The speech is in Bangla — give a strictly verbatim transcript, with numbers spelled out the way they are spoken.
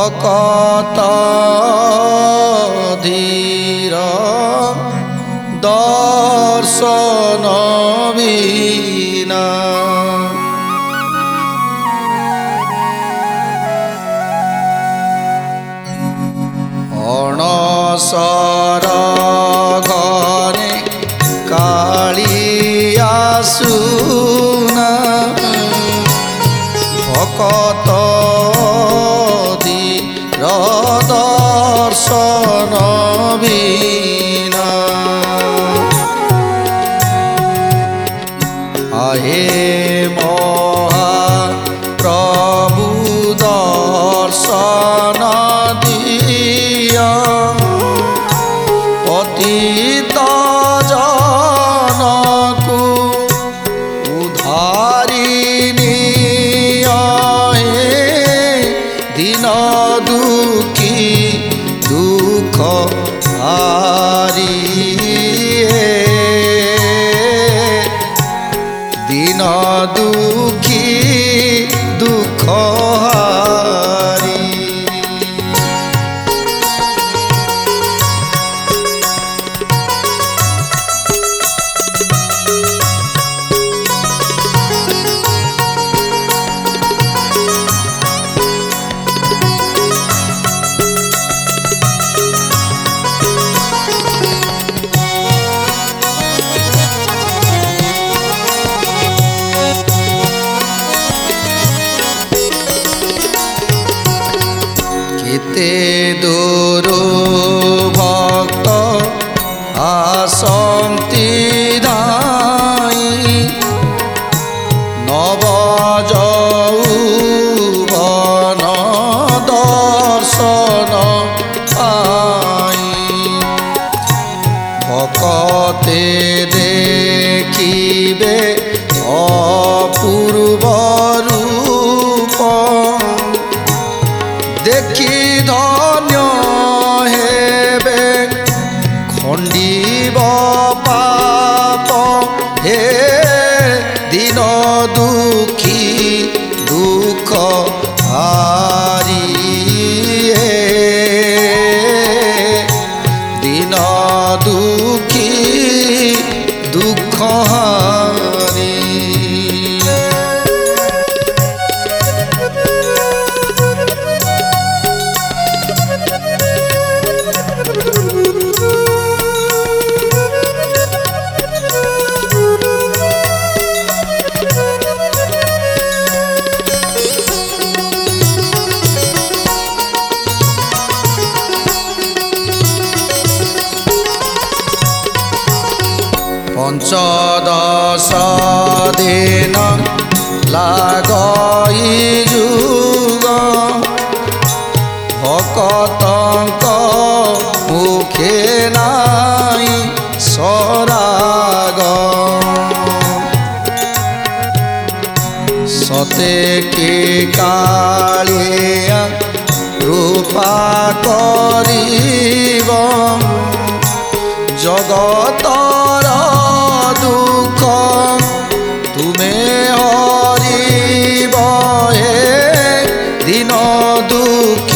ভকত ধীর দর্শন বিনা অনসর ঘরে কালিয়া শুনা ভকত ধীর দর্শন বিনা আহে মহা প্রভু দর্শন দিয়া পতিত জনকু উদ্ধারিণী দীন দুঃখী দুঃখ হারি দীন দুঃখী দুঃখ হারি কেতে দূর ভক্ত আসন্তি ধাই নব যৌবন দর্শন পাই ভকতে দেখিবে অপূর্ব রূপ দেখি ধন্য হেবে খণ্ডিব পাপ হে দীন দুঃখী দুঃখ হারি দীন দুঃখী দুঃখ হারি পঞ্চদশ দিন লাগই যুগ ভকতঙ্ক মুখে নাই সরাগ সতে কি কালিয়া রূপা করিব জগতর দুঃখ তুমে হরিব হে দীন দুঃখ